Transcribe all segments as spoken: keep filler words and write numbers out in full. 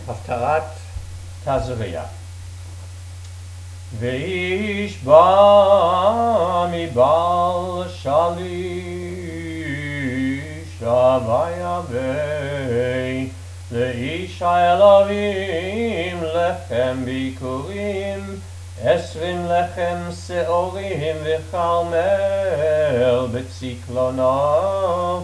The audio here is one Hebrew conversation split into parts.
הפטרת תזריע. ואיש בא מבעל שליש ויבא לאיש האלוהים לחם ביכורים, עשרים לחם שעורים וכרמל בצקלונו,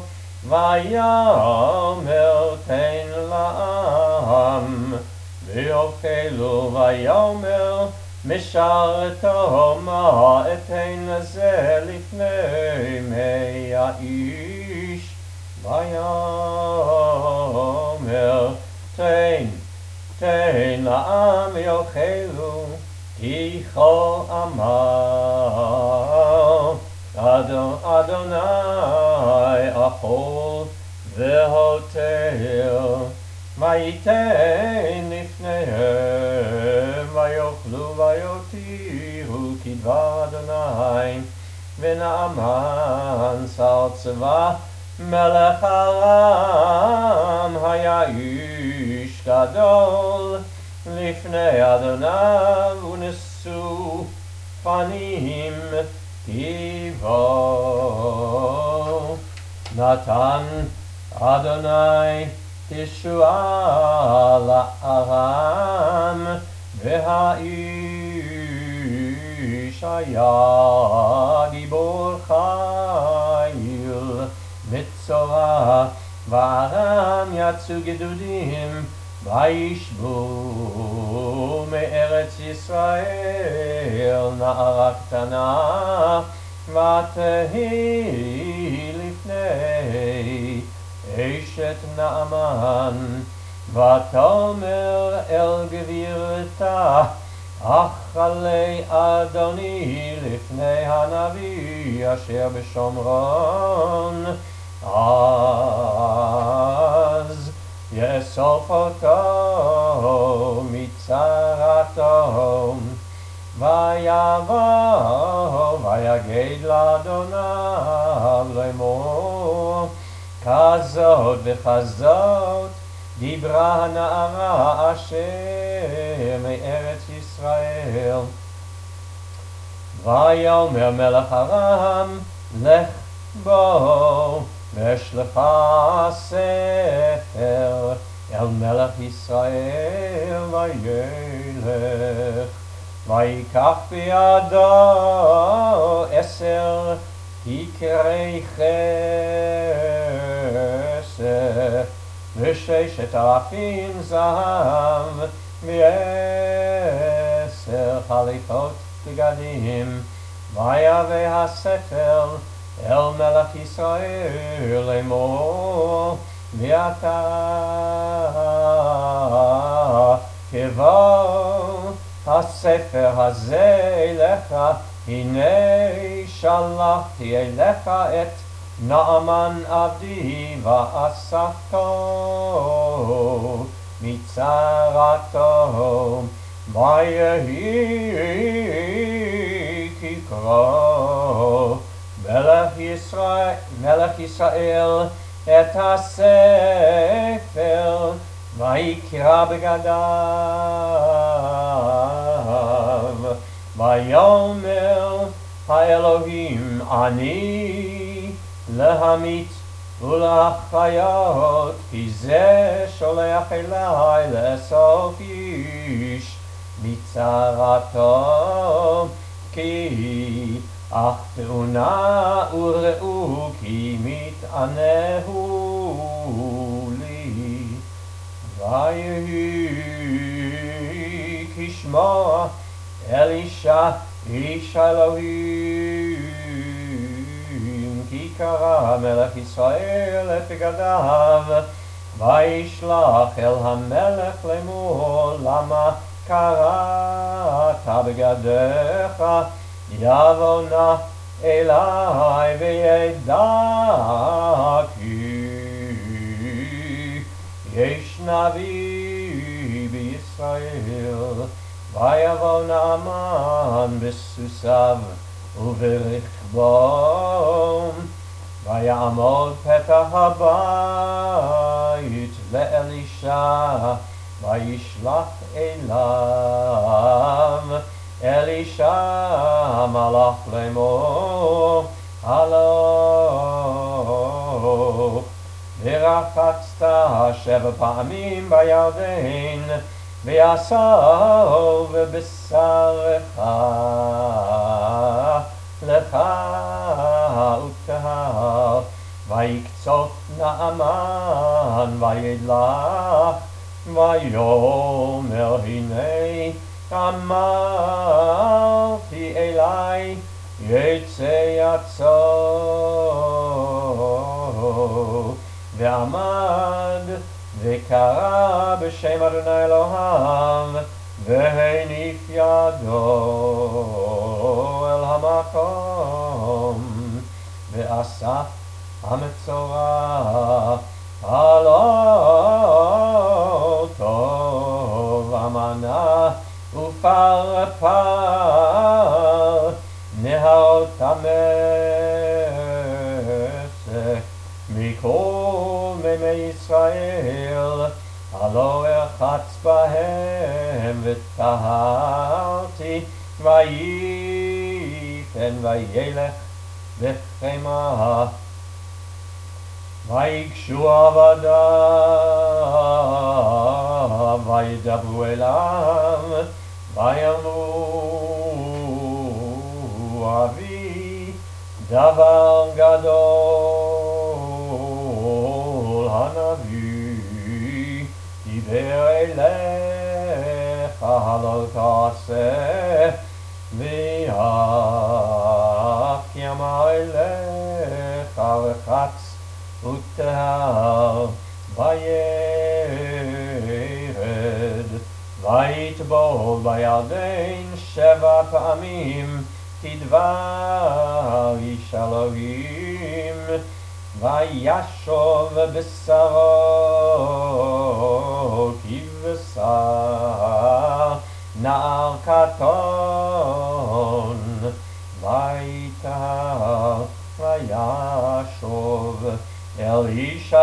ויאמר תן לעם ויאכלו, ויאמר משרתו מה אתן לזה לפני מי האיש, ויאמר תן תן לעם יאכלו, כי כה אמר אדוני אכול והותר, וייתן לפניהם ויאכלו ויותירו כדבר אדוני. ונעמן שר צבא מלך ארם היה איש גדול לפני אדוניו, ונשוא פנים טבעו. נתן אדוני תשועה לארם, והאיש היה גיבור חיל מצורע, וארם יצאו גדודים וישבו מארץ ישראל נערה קטנה, ותהי לפני אשת נעמן, ותאמר אל גבירתה אכלי אדוני לפני הנביא אשר בשומרון, אז יאסוף אותו מצרתו, ויבוא ויגד לאדוניו לאמור, כזאת וכזאת דיברה הנערה אשר מארץ ישראל. ויאמר מלך ארם, לך בוא ואשלחה ספר אל מלך ישראל, וילך ויקח בידו עשר כיכרי כסף וששת אלפים זהב ועשר חליפות בגדים, ויבא הספר אל מלך ישראל לאמור, ועתה כבוא הספר הזה אליך, הנה שלחתי אליך את נעמן עבדי ואספתו מצרתו, ויהי כקרוא מלך ישראל, מלך ישראל את הספר, ויקרא בגדיו, ויאמר האלוהים אני להמית ולהחיות, כי זה שולח אלי לאסוף איש מצרתו, כי אך תאונה וראו כי מתענהו לי. ויהי כשמוע אלישע איש אלוהים, כי קרא מלך ישראל את בגדיו, וישלח אל המלך לאמור, למה קרעת בגדיך? יבוא נא אלי וידע כי יש נביא בישראל. ויבוא נעמן בסוסיו וברכבו, ויעמוד פתח הבית לאלישע, וישלח אליו אלישע מלאך לאמור, הלוך ורחצת שבע פעמים בירדן, ויסוב בשרך לך וטהר. ויקצוף נעמן וידלח, ויאמר הנה אמרתי אלי יצא יצוא, ועמד וקרא בשם אדוני אלוהיו, והניף ידו אל המקום, ואסף המצורע הלא טוב אמנה ופרפר נהרות המשק מכל מימי ישראל, הלא ארחץ בהם וטהרתי, וייתן וילך בחמה. ויגשו עבדיו וידברו אליו, ויאמרו אבי דבר גדול הנביא דיבר אליך, הלא תעשה, ואף כי אמר אליך רחץ וטהר. וירד ויטבול בירדן שבע פעמים כדבר איש אלוהים, וישוב בשרו כבשר נער קטון, ויטהר וישוב אל איש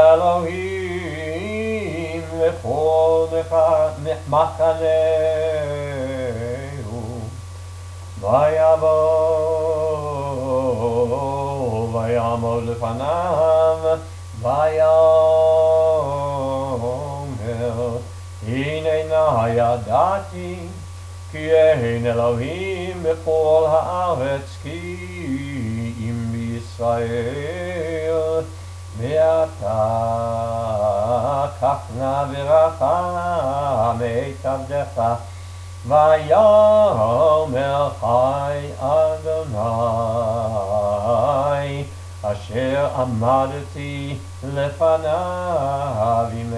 אלוהים לכל מחנהו. ויבוא ויעמוד לפניו, ויאמר הנה נא ידעתי כי אין אלוהים בכל הארץ כי אם בישראל, ואתה קח נא ורחם את עבדך. ויאמר חי אדוני אשר עמדתי לפניו אם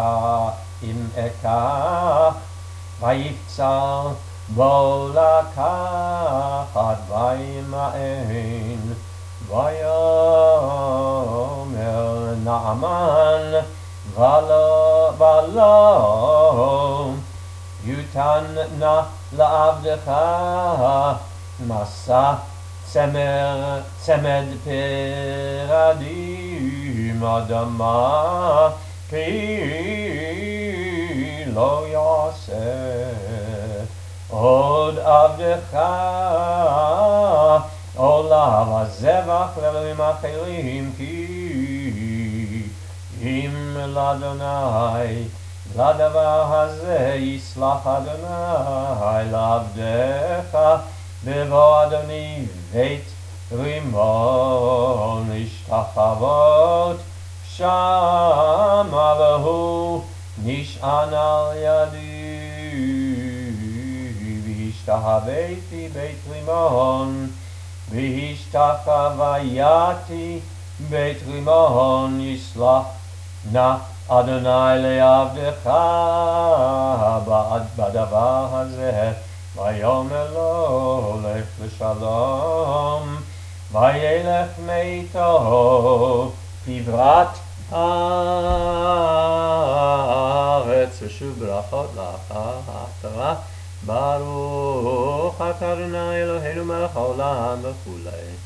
אקח, ויפצל בו לקחת וימאן. ויאמר נעמן ולא ולא יותן נא לעבדך מסע צמר צמד פרדים אדמה, כי לא יעשה עוד עבדך עולה וזבח לאלוהים אחרים, כי אם לאדוני לדבר הזה יסלח אדוני לעבדך, בבוא אדוני בית רימון להשתחוות שמה, והוא נשען על ידי, והשתחוויתי בית רימון, והשתחוויתי בית רימון, יסלח נא אדוני לעבדך בדבר הזה. ויאמר לו לך לשלום, וילך מאיתו כברת הארץ. ושוב ברכות לאחר ההפטרה. ברוך אתה אדוני אלוהינו מלך העולם וכולי.